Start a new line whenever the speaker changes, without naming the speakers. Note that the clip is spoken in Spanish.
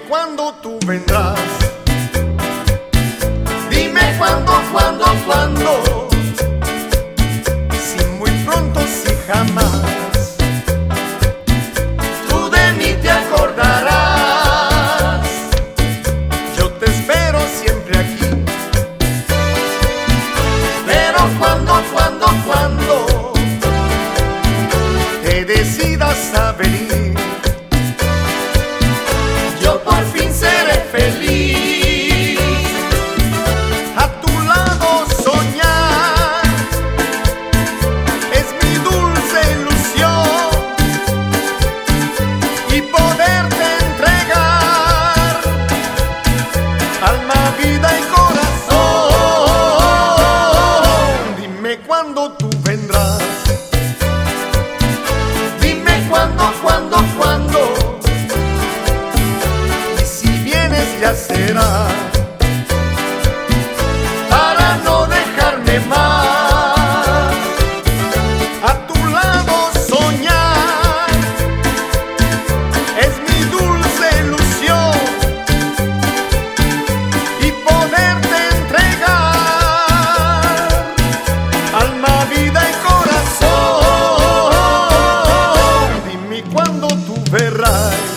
cuándo tú vendrás. Dime cuándo, cuándo, cuándo. Si muy pronto, si jamás. Tú de mí te acordarás. Yo te espero siempre aquí. Pero cuándo, cuándo, cuándo te decidas a venir, yo por fin seré feliz. A tu lado soñar es mi dulce ilusión, y poderte entregar alma, vida y corazón. Dime cuándo tú vendrás. Dime cuándo, cuándo, cuándo. Ya será para no dejarme más. A tu lado soñar es mi dulce ilusión, y poderte entregar alma, vida y corazón. Dime cuándo tú verás.